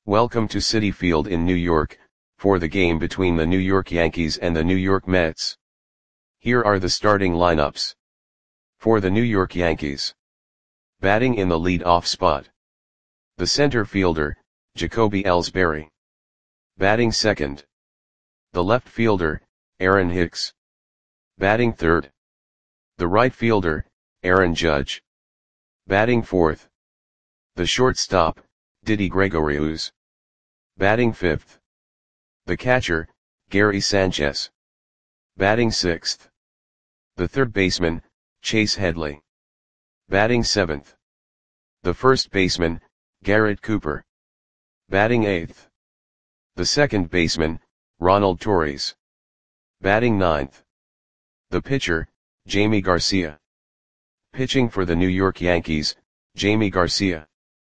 Welcome to Citi Field in New York, for the game between the New York Yankees and the New York Mets. Here are the starting lineups. For the New York Yankees. Batting in the lead-off spot. The center fielder, Jacoby Ellsbury. Batting second. The left fielder, Aaron Hicks. Batting third. The right fielder, Aaron Judge. Batting fourth. The shortstop, Didi Gregorius. Batting fifth. The catcher, Gary Sanchez. Batting sixth. The third baseman, Chase Headley. Batting seventh. The first baseman, Garrett Cooper. Batting eighth. The second baseman, Ronald Torres. Batting ninth. The pitcher, Jamie Garcia. Pitching for the New York Yankees, Jamie Garcia.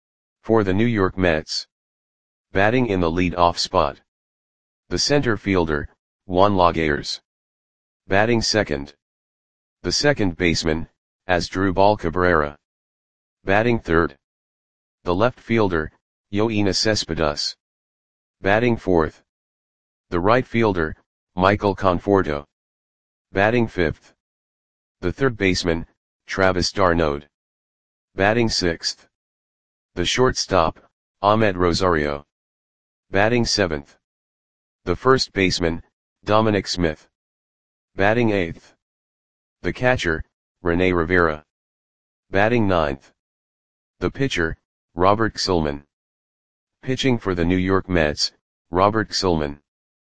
For the New York Mets. Batting in the lead-off spot. The center fielder, Juan Lagares. Batting second. The second baseman, Asdrubal Cabrera. Batting third. The left fielder, Yoenis Cespedes. Batting fourth. The right fielder, Michael Conforto. Batting fifth. The third baseman, Travis d'Arnaud. Batting sixth. The shortstop, Ahmed Rosario. Batting seventh. The first baseman, Dominic Smith. Batting eighth. The catcher, Rene Rivera. Batting ninth. The pitcher, Robert Gsellman. Pitching for the New York Mets, Robert Gsellman.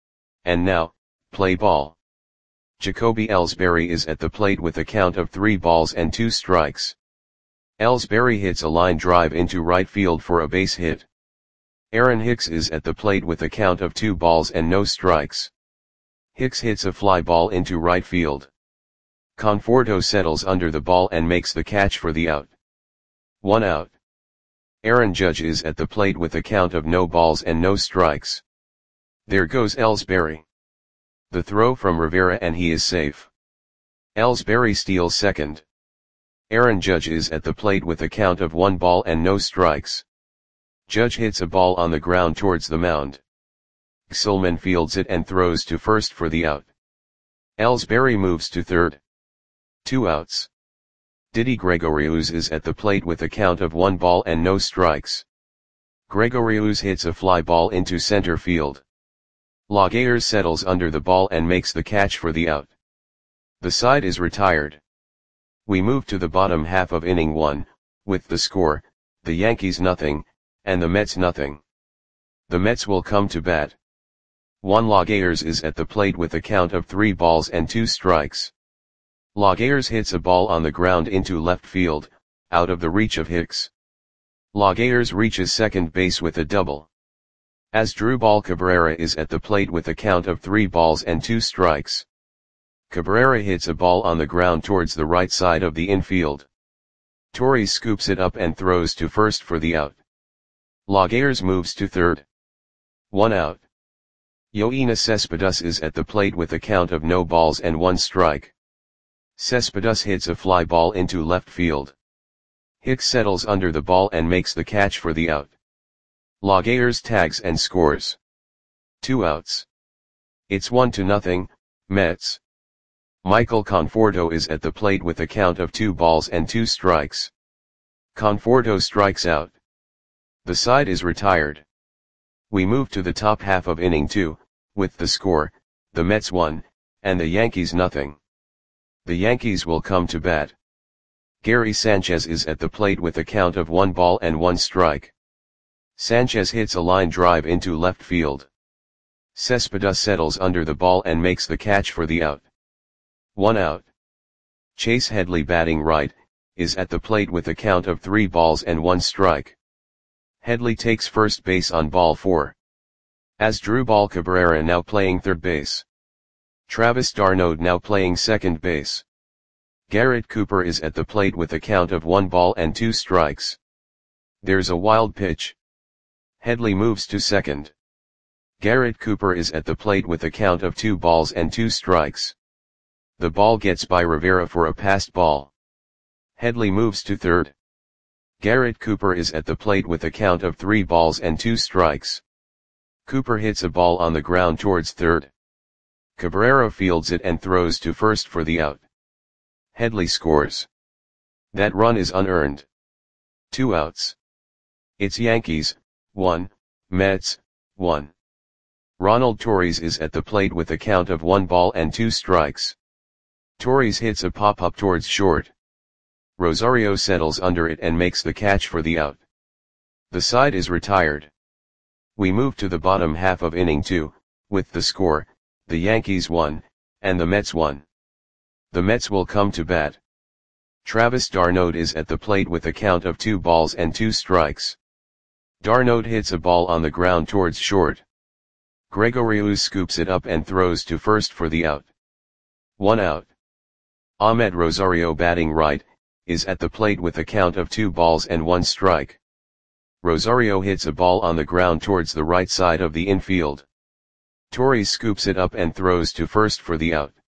And now, play ball. Jacoby Ellsbury is at the plate with a count of 3 balls and 2 strikes. Ellsbury hits a line drive into right field for a base hit. Aaron Hicks is at the plate with a count of 2 balls and no strikes. Hicks hits a fly ball into right field. Conforto settles under the ball and makes the catch for the out. 1 out. Aaron Judge is at the plate with a count of no balls and no strikes. There goes Ellsbury. The throw from Rivera and he is safe. Ellsbury steals second. Aaron Judge is at the plate with a count of 1 ball and no strikes. Judge hits a ball on the ground towards the mound. Gsellman fields it and throws to first for the out. Ellsbury moves to third. 2 outs. Didi Gregorius is at the plate with a count of 1 ball and no strikes. Gregorius hits a fly ball into center field. Lagares settles under the ball and makes the catch for the out. The side is retired. We move to the bottom half of inning 1, with the score, the Yankees nothing, and the Mets nothing. The Mets will come to bat. Juan Lagares is at the plate with a count of 3 balls and 2 strikes. Lagares hits a ball on the ground into left field, out of the reach of Hicks. Lagares reaches second base with a double. Asdrubal Cabrera is at the plate with a count of 3 balls and 2 strikes. Cabrera hits a ball on the ground towards the right side of the infield. Torres scoops it up and throws to first for the out. Lagares moves to third. 1 out. Yoenis Cespedes is at the plate with a count of no balls and 1 strike. Cespedes hits a fly ball into left field. Hicks settles under the ball and makes the catch for the out. Lagares tags and scores. 2 outs. It's 1-0, Mets. Michael Conforto is at the plate with a count of 2 balls and 2 strikes. Conforto strikes out. The side is retired. We move to the top half of inning 2, with the score, the Mets 1, and the Yankees nothing. The Yankees will come to bat. Gary Sanchez is at the plate with a count of 1 ball and 1 strike. Sanchez hits a line drive into left field. Cespedes settles under the ball and makes the catch for the out. 1 out. Chase Headley batting right, is at the plate with a count of 3 balls and 1 strike. Headley takes first base on ball 4. Asdrubal Cabrera now playing third base. Travis d'Arnaud now playing second base. Garrett Cooper is at the plate with a count of 1 ball and 2 strikes. There's a wild pitch. Headley moves to second. Garrett Cooper is at the plate with a count of 2 balls and 2 strikes. The ball gets by Rivera for a passed ball. Headley moves to third. Garrett Cooper is at the plate with a count of 3 balls and 2 strikes. Cooper hits a ball on the ground towards third. Cabrera fields it and throws to first for the out. Headley scores. That run is unearned. 2 outs. It's Yankees, 1, Mets, 1. Ronald Torres is at the plate with a count of 1 ball and 2 strikes. Torres hits a pop-up towards short. Rosario settles under it and makes the catch for the out. The side is retired. We move to the bottom half of inning 2, with the score, the Yankees 1, and the Mets 1. The Mets will come to bat. Travis d'Arnaud is at the plate with a count of 2 balls and 2 strikes. d'Arnaud hits a ball on the ground towards short. Gregorius scoops it up and throws to first for the out. 1 out. Ahmed Rosario, batting right, is at the plate with a count of 2 balls and 1 strike. Rosario hits a ball on the ground towards the right side of the infield. Torres scoops it up and throws to first for the out.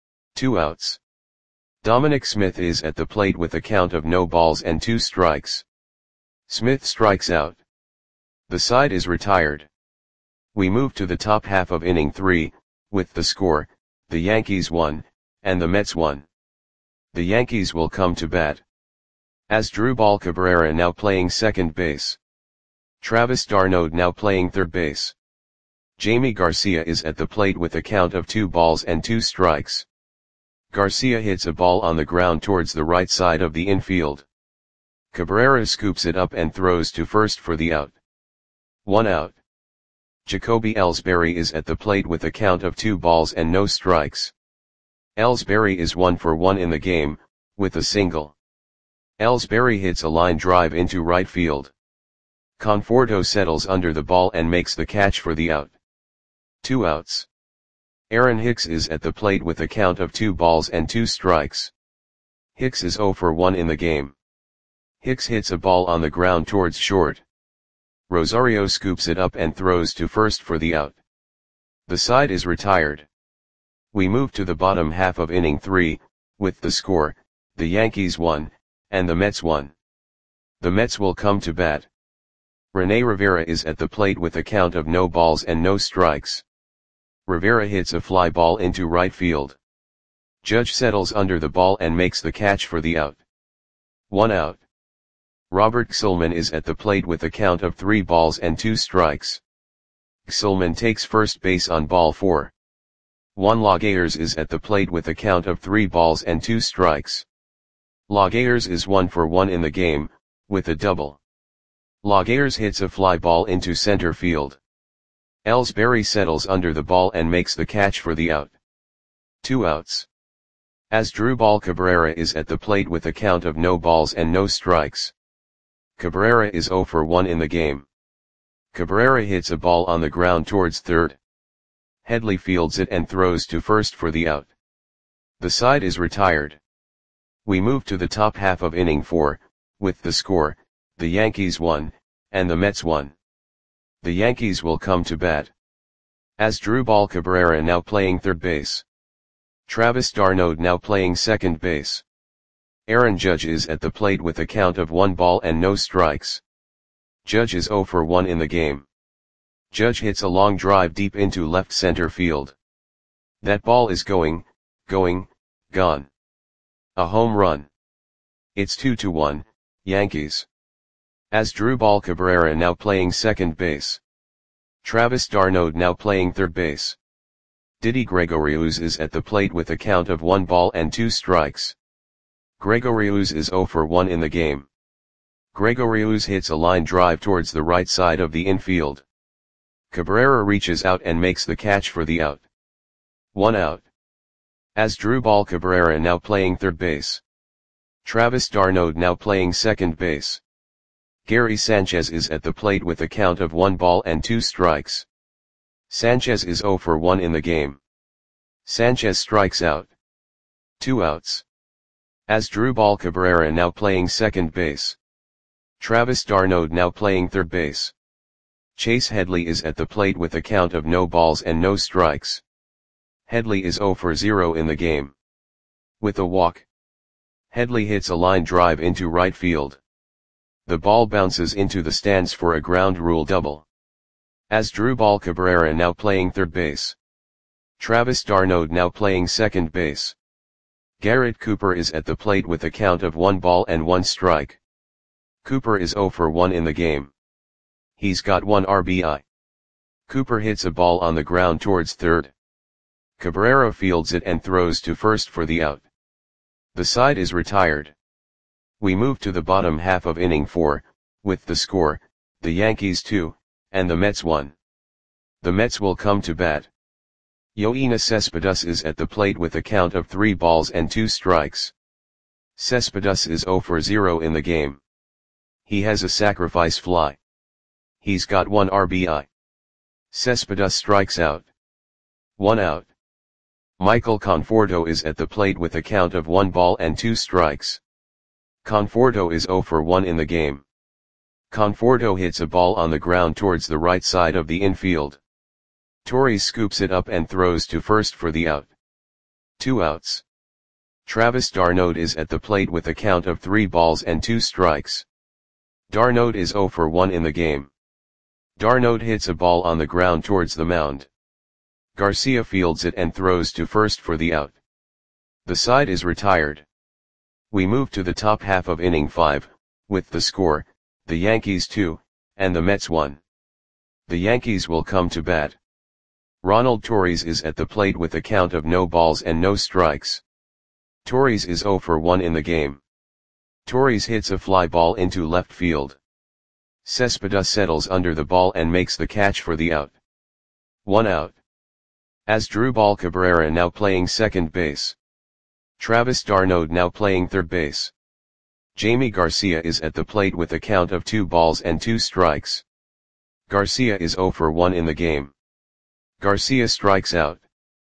2 outs. Dominic Smith is at the plate with a count of no balls and 2 strikes. Smith strikes out. The side is retired. We move to the top half of inning 3, with the score, the Yankees 1, and the Mets 1. The Yankees will come to bat. Asdrubal Cabrera now playing second base. Travis d'Arnaud now playing third base. Jamie Garcia is at the plate with a count of 2 balls and 2 strikes. Garcia hits a ball on the ground towards the right side of the infield. Cabrera scoops it up and throws to first for the out. 1 out. Jacoby Ellsbury is at the plate with a count of 2 balls and no strikes. Ellsbury is 1 for 1 in the game, with a single. Ellsbury hits a line drive into right field. Conforto settles under the ball and makes the catch for the out. 2 outs. Aaron Hicks is at the plate with a count of 2 balls and 2 strikes. Hicks is 0 for 1 in the game. Hicks hits a ball on the ground towards short. Rosario scoops it up and throws to first for the out. The side is retired. We move to the bottom half of inning 3, with the score, the Yankees 1, and the Mets 1. The Mets will come to bat. Rene Rivera is at the plate with a count of no balls and no strikes. Rivera hits a fly ball into right field. Judge settles under the ball and makes the catch for the out. 1 out. Robert Gsellman is at the plate with a count of 3 balls and 2 strikes. Gsellman takes first base on ball 4. Juan Lagares is at the plate with a count of 3 balls and 2 strikes. Lagares is 1 for 1 in the game, with a double. Lagares hits a fly ball into center field. Ellsbury settles under the ball and makes the catch for the out. 2 outs. Asdrubal Cabrera is at the plate with a count of no balls and no strikes. Cabrera is 0 for 1 in the game. Cabrera hits a ball on the ground towards third. Headley fields it and throws to first for the out. The side is retired. We move to the top half of inning 4, with the score, the Yankees 1, and the Mets 1. The Yankees will come to bat. Asdrubal Cabrera now playing third base. Travis d'Arnaud now playing second base. Aaron Judge is at the plate with a count of 1 ball and no strikes. Judge is 0 for 1 in the game. Judge hits a long drive deep into left center field. That ball is gone. A home run. It's 2-1, Yankees. Asdrubal Cabrera now playing second base. Travis d'Arnaud now playing third base. Didi Gregorius is at the plate with a count of 1 ball and 2 strikes. Gregorius is 0 for 1 in the game. Gregorius hits a line drive towards the right side of the infield. Cabrera reaches out and makes the catch for the out. 1 out. Asdrubal Cabrera now playing third base. Travis d'Arnaud now playing second base. Gary Sanchez is at the plate with a count of 1 ball and 2 strikes. Sanchez is 0 for 1 in the game. Sanchez strikes out. 2 outs. Asdrubal Cabrera now playing second base. Travis d'Arnaud now playing third base. Chase Headley is at the plate with a count of no balls and no strikes. Headley is 0 for 0 in the game. With a walk. Headley hits a line drive into right field. The ball bounces into the stands for a ground rule double. Asdrubal Cabrera now playing third base. Travis d'Arnaud now playing second base. Garrett Cooper is at the plate with a count of 1 ball and 1 strike. Cooper is 0 for 1 in the game. He's got 1 RBI. Cooper hits a ball on the ground towards third. Cabrera fields it and throws to first for the out. The side is retired. We move to the bottom half of inning 4, with the score, the Yankees 2, and the Mets 1. The Mets will come to bat. Yoenis Cespedes is at the plate with a count of 3 balls and 2 strikes. Cespedes is 0 for 0 in the game. He has a sacrifice fly. He's got 1 RBI. Cespedes strikes out. 1 out. Michael Conforto is at the plate with a count of 1 ball and 2 strikes. Conforto is 0 for 1 in the game. Conforto hits a ball on the ground towards the right side of the infield. Torres scoops it up and throws to first for the out. 2 outs. Travis d'Arnaud is at the plate with a count of 3 balls and 2 strikes. d'Arnaud is 0 for 1 in the game. d'Arnaud hits a ball on the ground towards the mound. Garcia fields it and throws to first for the out. The side is retired. We move to the top half of inning 5, with the score, the Yankees 2, and the Mets 1. The Yankees will come to bat. Ronald Torres is at the plate with a count of no balls and no strikes. Torres is 0 for 1 in the game. Torres hits a fly ball into left field. Cespedes settles under the ball and makes the catch for the out. 1 out. Asdrubal Cabrera now playing second base. Travis d'Arnaud now playing third base. Jamie Garcia is at the plate with a count of 2 balls and 2 strikes. Garcia is 0 for 1 in the game. Garcia strikes out.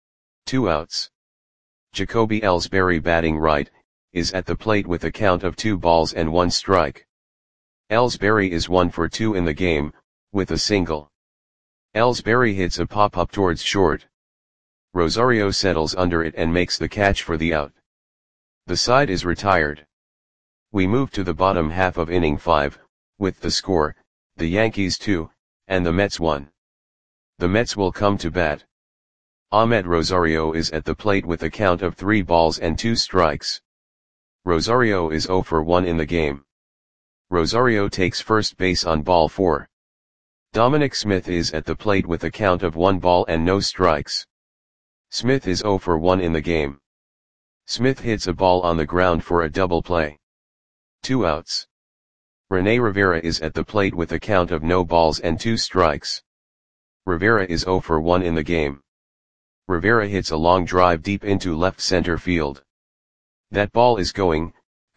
2 outs. Jacoby Ellsbury batting right, is at the plate with a count of 2 balls and 1 strike. Ellsbury is 1 for 2 in the game, with a single. Ellsbury hits a pop-up towards short. Rosario settles under it and makes the catch for the out. The side is retired. We move to the bottom half of inning 5, with the score, the Yankees 2, and the Mets 1. The Mets will come to bat. Ahmed Rosario is at the plate with a count of 3 balls and 2 strikes. Rosario is 0 for 1 in the game. Rosario takes first base on ball 4. Dominic Smith is at the plate with a count of 1 ball and no strikes. Smith is 0 for 1 in the game. Smith hits a ball on the ground for a double play. 2 outs. Rene Rivera is at the plate with a count of no balls and 2 strikes. Rivera is 0 for 1 in the game. Rivera hits a long drive deep into left center field. That ball is gone.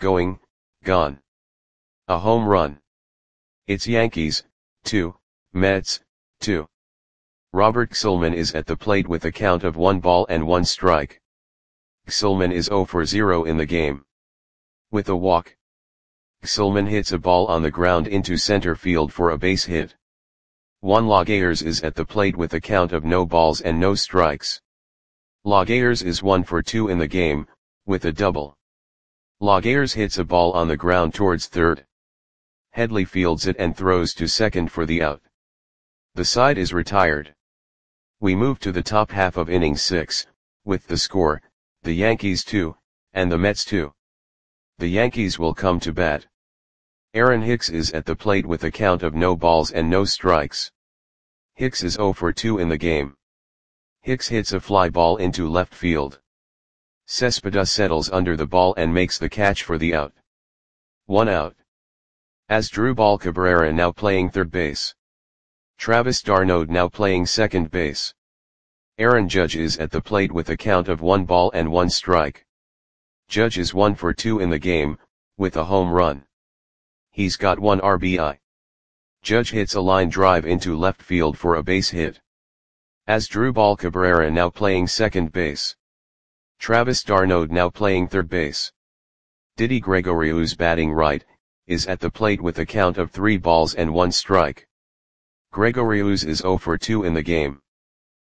A home run. It's Yankees, 2, Mets, 2. Robert Gsellman is at the plate with a count of 1 ball and 1 strike. Gsellman is 0 for 0 in the game. With a walk. Gsellman hits a ball on the ground into center field for a base hit. Juan Lagares is at the plate with a count of no balls and no strikes. Lagares is 1 for 2 in the game, with a double. Lagares hits a ball on the ground towards third. Headley fields it and throws to second for the out. The side is retired. We move to the top half of inning 6, with the score, the Yankees 2, and the Mets 2. The Yankees will come to bat. Aaron Hicks is at the plate with a count of no balls and no strikes. Hicks is 0 for 2 in the game. Hicks hits a fly ball into left field. Cespedes settles under the ball and makes the catch for the out. 1 out. Asdrubal Cabrera now playing third base. Travis d'Arnaud now playing second base. Aaron Judge is at the plate with a count of 1 ball and 1 strike. Judge is 1 for 2 in the game, with a home run. He's got 1 RBI. Judge hits a line drive into left field for a base hit. Asdrubal Cabrera now playing second base. Travis d'Arnaud now playing third base. Didi Gregorius batting right, is at the plate with a count of 3 balls and 1 strike. Gregorius is 0 for 2 in the game.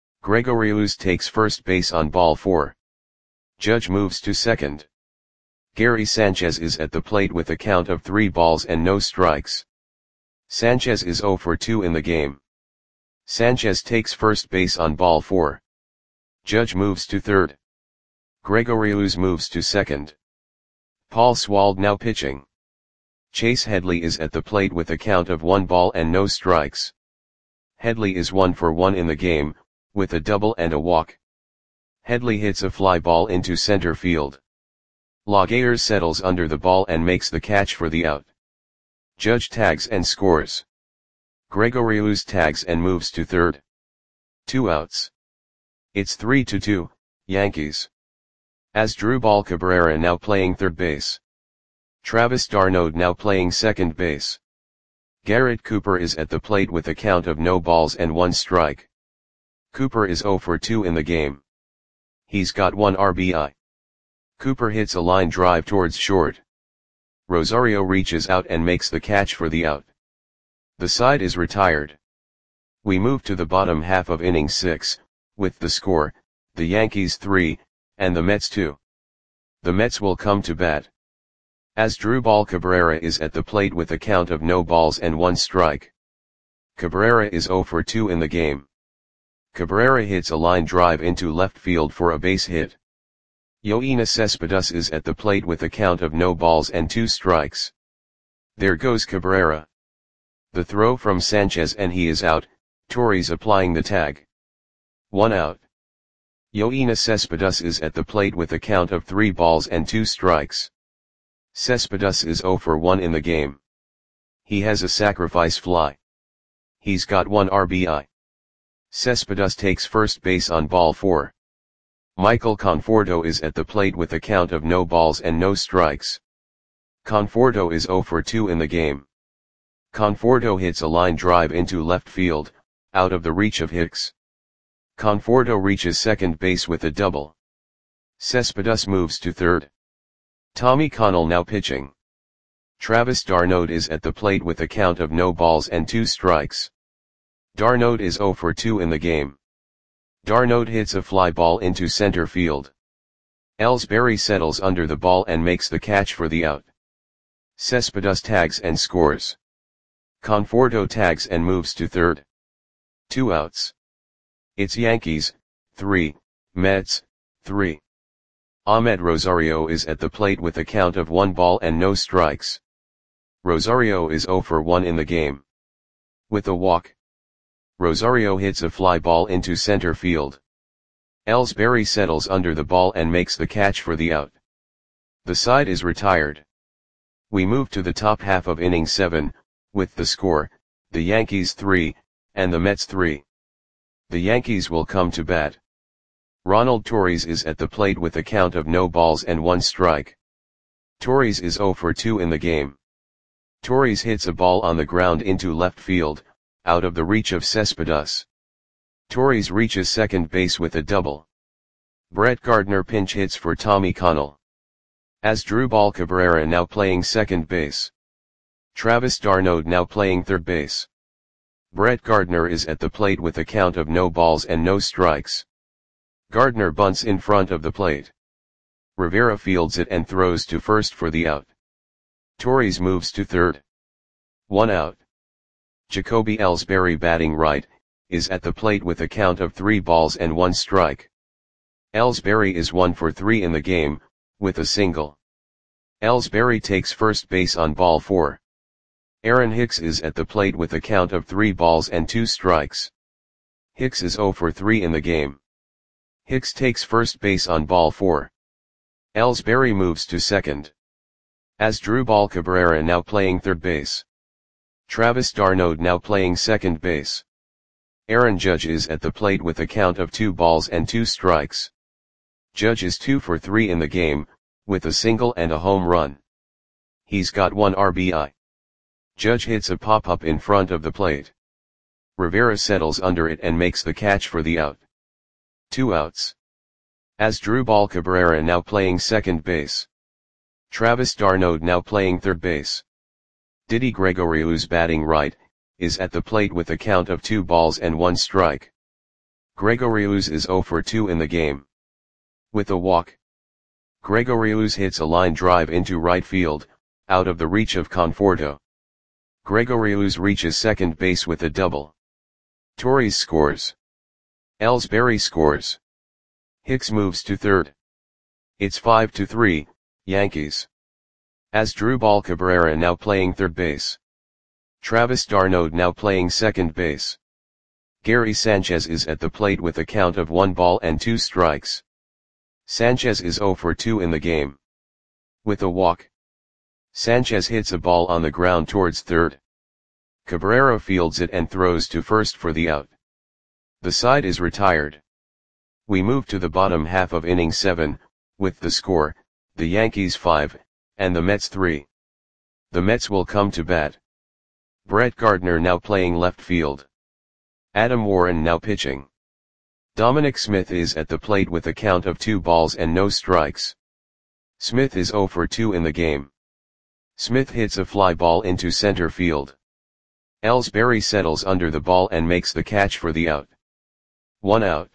Gregorius takes first base on ball 4. Judge moves to second. Gary Sanchez is at the plate with a count of 3 balls and no strikes. Sanchez is 0 for 2 in the game. Sanchez takes first base on ball 4. Judge moves to third. Gregory Luz moves to second. Paul Swald now pitching. Chase Headley is at the plate with a count of 1 ball and no strikes. Headley is 1 for 1 in the game, with a double and a walk. Headley hits a fly ball into center field. Laguerre settles under the ball and makes the catch for the out. Judge tags and scores. Gregory Luz tags and moves to third. 2 outs. It's 3-2, Yankees. Asdrubal Cabrera now playing third base. Travis d'Arnaud now playing second base. Garrett Cooper is at the plate with a count of no balls and 1 strike. Cooper is 0 for 2 in the game. He's got 1 RBI. Cooper hits a line drive towards short. Rosario reaches out and makes the catch for the out. The side is retired. We move to the bottom half of inning 6, with the score, the Yankees 3, and the Mets 2. The Mets will come to bat. Asdrubal Cabrera is at the plate with a count of no balls and 1 strike. Cabrera is 0 for 2 in the game. Cabrera hits a line drive into left field for a base hit. Yoenis Cespedes is at the plate with a count of no balls and 2 strikes. There goes Cabrera. The throw from Sanchez and he is out, Torres applying the tag. 1 out. Yoenis Cespedes is at the plate with a count of 3 balls and 2 strikes. Cespedes is 0 for 1 in the game. He has a sacrifice fly. He's got 1 RBI. Cespedes takes first base on ball 4. Michael Conforto is at the plate with a count of no balls and no strikes. Conforto is 0 for 2 in the game. Conforto hits a line drive into left field, out of the reach of Hicks. Conforto reaches second base with a double. Cespedes moves to third. Tommy Connell now pitching. Travis d'Arnaud is at the plate with a count of no balls and 2 strikes. d'Arnaud is 0 for 2 in the game. d'Arnaud hits a fly ball into center field. Ellsbury settles under the ball and makes the catch for the out. Cespedes tags and scores. Conforto tags and moves to third. 2 outs. It's Yankees, 3, Mets, 3. Ahmed Rosario is at the plate with a count of 1 ball and no strikes. Rosario is 0 for 1 in the game. With a walk. Rosario hits a fly ball into center field. Ellsbury settles under the ball and makes the catch for the out. The side is retired. We move to the top half of inning 7, with the score, the Yankees 3, and the Mets 3. The Yankees will come to bat. Ronald Torres is at the plate with a count of no balls and 1 strike. Torres is 0 for 2 in the game. Torres hits a ball on the ground into left field, out of the reach of Cespedes. Torres reaches second base with a double. Brett Gardner pinch hits for Tommy Connell. Asdrubal Cabrera now playing second base. Travis d'Arnaud now playing third base. Brett Gardner is at the plate with a count of no balls and no strikes. Gardner bunts in front of the plate. Rivera fields it and throws to first for the out. Torres moves to third. 1 out. Jacoby Ellsbury batting right, is at the plate with a count of 3 balls and 1 strike. Ellsbury is 1 for 3 in the game, with a single. Ellsbury takes first base on ball 4. Aaron Hicks is at the plate with a count of 3 balls and 2 strikes. Hicks is 0 for 3 in the game. Hicks takes first base on ball 4. Ellsbury moves to second. Asdrubal Cabrera now playing third base. Travis d'Arnaud now playing second base. Aaron Judge is at the plate with a count of 2 balls and 2 strikes. Judge is 2 for 3 in the game, with a single and a home run. He's got 1 RBI. Judge hits a pop-up in front of the plate. Rivera settles under it and makes the catch for the out. 2 outs. Asdrubal Cabrera now playing second base. Travis d'Arnaud now playing third base. Didi Gregorius batting right, is at the plate with a count of 2 balls and 1 strike. Gregorius is 0 for 2 in the game. With a walk. Gregorius hits a line drive into right field, out of the reach of Conforto. Gregorius reaches second base with a double. Torres scores. Ellsbury scores. Hicks moves to third. It's 5-3, Yankees. Asdrubal Cabrera now playing third base. Travis d'Arnaud now playing second base. Gary Sanchez is at the plate with a count of 1 ball and 2 strikes. Sanchez is 0 for 2 in the game. With a walk. Sanchez hits a ball on the ground towards third. Cabrera fields it and throws to first for the out. The side is retired. We move to the bottom half of inning 7, with the score, the Yankees 5, and the Mets 3. The Mets will come to bat. Brett Gardner now playing left field. Adam Warren now pitching. Dominic Smith is at the plate with a count of 2 balls and no strikes. Smith is 0 for 2 in the game. Smith hits a fly ball into center field. Ellsbury settles under the ball and makes the catch for the out. 1 out.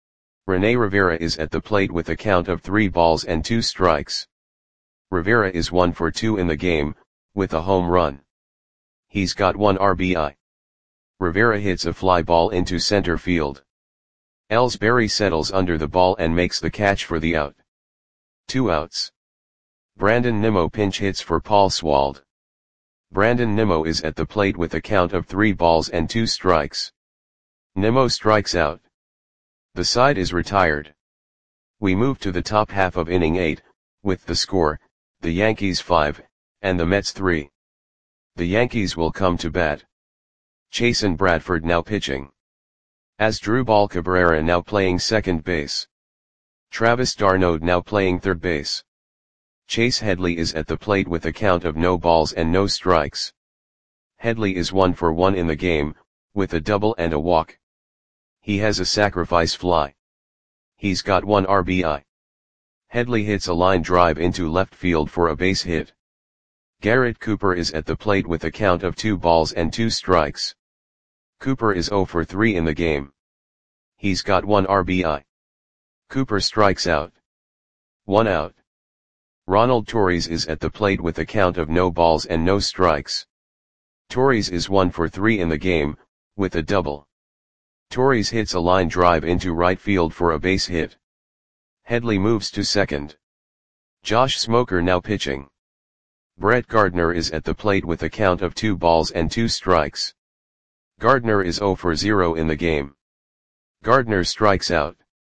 Rene Rivera is at the plate with a count of 3 balls and 2 strikes. Rivera is 1 for 2 in the game, with a home run. He's got 1 RBI. Rivera hits a fly ball into center field. Ellsbury settles under the ball and makes the catch for the out. 2 outs. Brandon Nimmo pinch hits for Paul Swald. Brandon Nimmo is at the plate with a count of 3 balls and 2 strikes. Nimmo strikes out. The side is retired. We move to the top half of inning 8, with the score, the Yankees 5, and the Mets 3. The Yankees will come to bat. Chasen Bradford now pitching. Asdrubal Cabrera now playing second base. Travis d'Arnaud now playing third base. Chase Headley is at the plate with a count of no balls and no strikes. Headley is 1 for 1 in the game, with a double and a walk. He has a sacrifice fly. He's got 1 RBI. Headley hits a line drive into left field for a base hit. Garrett Cooper is at the plate with a count of 2 balls and 2 strikes. Cooper is 0 for 3 in the game. He's got 1 RBI. Cooper strikes out. 1 out. Ronald Torres is at the plate with a count of no balls and no strikes. Torres is 1 for 3 in the game, with a double. Torres hits a line drive into right field for a base hit. Headley moves to second. Josh Smoker now pitching. Brett Gardner is at the plate with a count of 2 balls and 2 strikes. Gardner is 0 for 0 in the game. Gardner strikes out.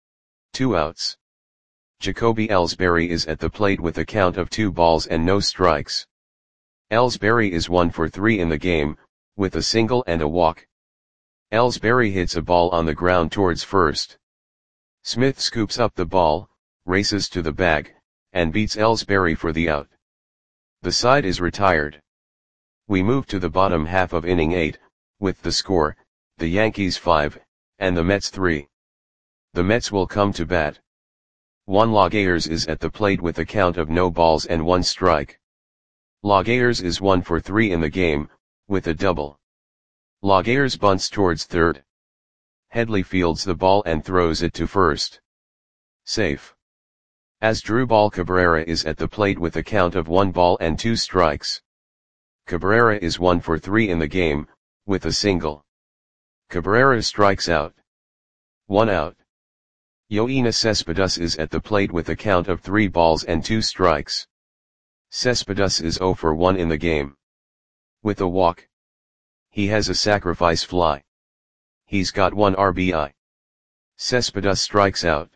2 outs. Jacoby Ellsbury is at the plate with a count of 2 balls and no strikes. Ellsbury is 1 for 3 in the game, with a single and a walk. Ellsbury hits a ball on the ground towards first. Smith scoops up the ball, races to the bag, and beats Ellsbury for the out. The side is retired. We move to the bottom half of inning 8, with the score, the Yankees 5, and the Mets 3. The Mets will come to bat. Juan Lagares is at the plate with a count of no balls and 1 strike. Lagares is 1 for 3 in the game, with a double. Lagares bunts towards third. Headley fields the ball and throws it to first. Safe. Asdrubal Cabrera is at the plate with a count of 1 ball and 2 strikes. Cabrera is 1 for 3 in the game, with a single. Cabrera strikes out. 1 out. Yoenis Cespedes is at the plate with a count of 3 balls and 2 strikes. Cespedes is 0 for 1 in the game. With a walk. He has a sacrifice fly. He's got 1 RBI. Cespedes strikes out.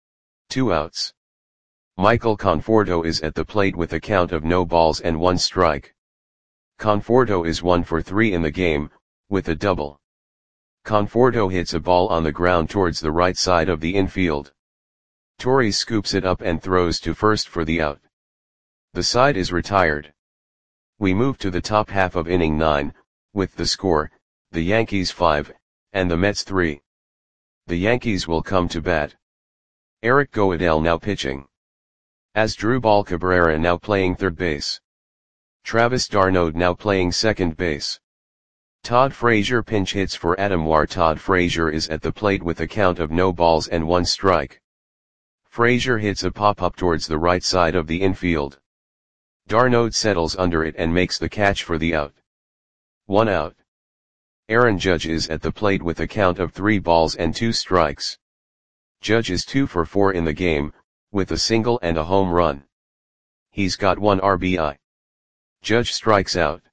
2 outs. Michael Conforto is at the plate with a count of no balls and 1 strike. Conforto is 1 for 3 in the game, with a double. Conforto hits a ball on the ground towards the right side of the infield. Torres scoops it up and throws to first for the out. The side is retired. We move to the top half of inning 9, with the score, the Yankees 5, and the Mets 3. The Yankees will come to bat. Eric Goedel now pitching. Asdrubal Cabrera now playing third base. Travis d'Arnaud now playing second base. Todd Frazier pinch hits for Adam War. Todd Frazier is at the plate with a count of no balls and 1 strike. Frazier hits a pop-up towards the right side of the infield. d'Arnaud settles under it and makes the catch for the out. 1 out. Aaron Judge is at the plate with a count of 3 balls and 2 strikes. Judge is 2 for 4 in the game, with a single and a home run. He's got 1 RBI. Judge strikes out.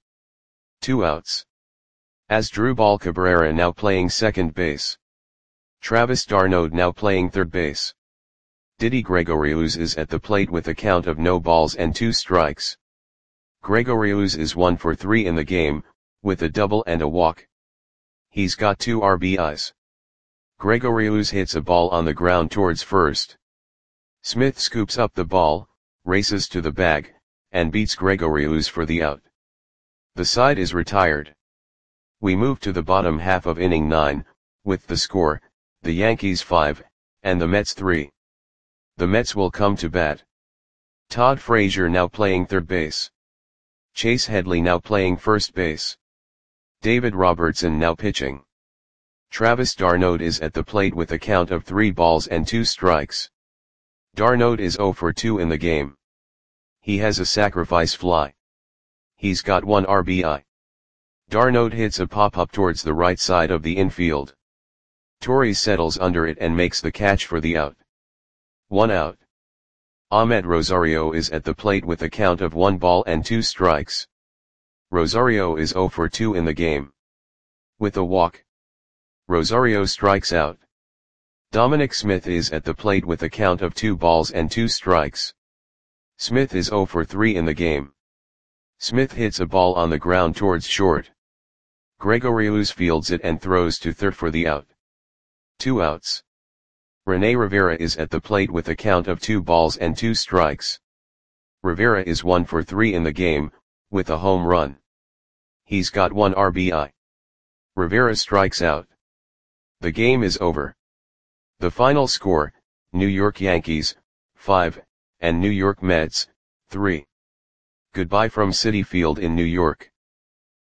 2 outs. Asdrubal Cabrera now playing second base. Travis d'Arnaud now playing third base. Didi Gregorius is at the plate with a count of no balls and 2 strikes. Gregorius is 1 for 3 in the game, with a double and a walk. He's got 2 RBIs. Gregorius hits a ball on the ground towards first. Smith scoops up the ball, races to the bag, and beats Gregorius for the out. The side is retired. We move to the bottom half of inning 9, with the score, the Yankees 5, and the Mets 3. The Mets will come to bat. Todd Frazier now playing third base. Chase Headley now playing first base. David Robertson now pitching. Travis d'Arnaud is at the plate with a count of 3 balls and 2 strikes. d'Arnaud is 0 for 2 in the game. He has a sacrifice fly. He's got 1 RBI. d'Arnaud hits a pop-up towards the right side of the infield. Torres settles under it and makes the catch for the out. 1 out. Ahmed Rosario is at the plate with a count of 1 ball and 2 strikes. Rosario is 0 for 2 in the game. With a walk, Rosario strikes out. Dominic Smith is at the plate with a count of 2 balls and 2 strikes. Smith is 0 for 3 in the game. Smith hits a ball on the ground towards short. Gregorius fields it and throws to third for the out. 2 outs. Rene Rivera is at the plate with a count of 2 balls and 2 strikes. Rivera is 1 for 3 in the game, with a home run. He's got 1 RBI. Rivera strikes out. The game is over. The final score, New York Yankees, 5, and New York Mets, 3. Goodbye from Citi Field in New York.